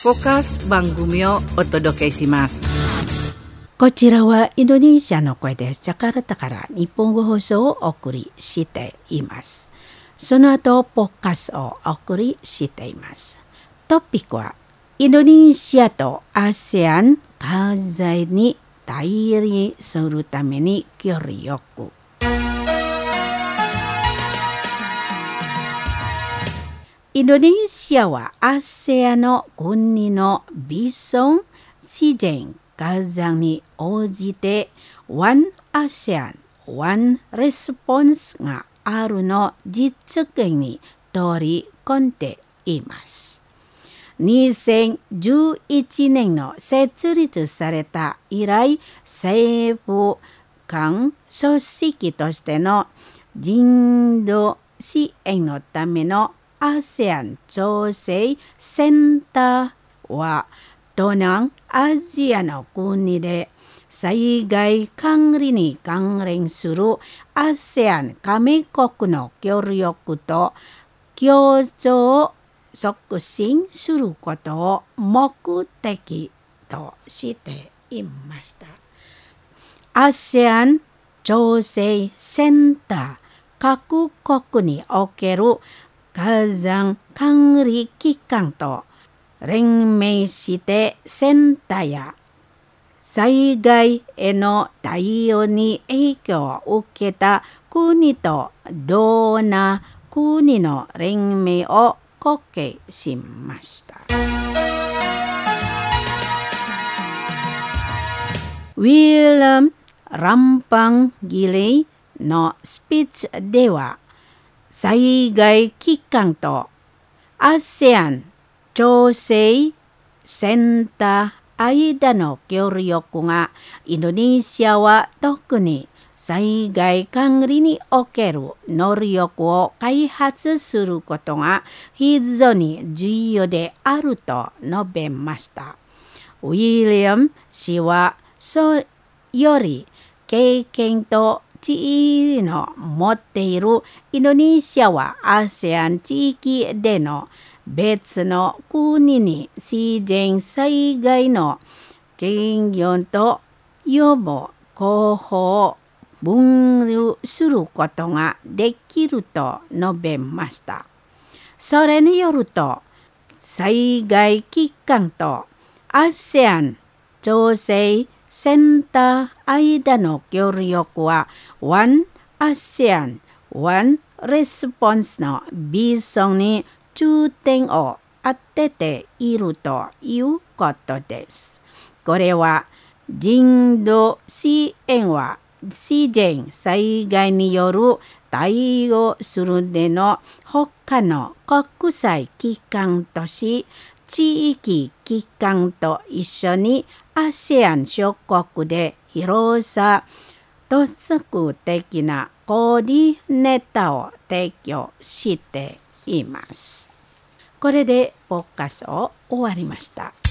フォーカス番組をお届けします。 こちらはインドネシアの声です。ジャカルタから日本語放送をお送りしています。その後ポッカスをお送りしています。トピックはインドネシアと ASEAN 経済に対立するために協力。インドネシアは ASEAN の国のビジョン自然課題に応じて One ASEAN One Response があるの実現に取り組んでいます。2011年の設立された以来、政府間組織としての人道支援のためのASEAN 調整センターは東南アジアの国で災害管理に関連する ASEAN 加盟国の協力と協調を促進することを目的としていました。ASEAN 調整センター各国における火山管理機関と連名してセンターや災害への対応に影響を受けた国とドーナー国の連名を決定しました。ウィリアム・ランパンギレイのスピーチでは災害機関と ASEAN 調整センター間の協力がインドネシアは特に災害管理における能力を開発することが非常に重要であると述べました。ウィリアム氏はそれより経験と地位の持っているインドネシアは ASEAN 地域での別の国に自然災害の軽減と予防広報分類することができると述べました。それによると災害機関と ASEAN 調整センター間の協力は One ASEAN One Response のビジョンに重点を当てているということです。これは人道支援は自然災害による対応するでの他の国際機関とし地域機関と一緒に ASEAN 諸国で広さと策的なコーディネータを提供しています。これでポッカスを終わりました。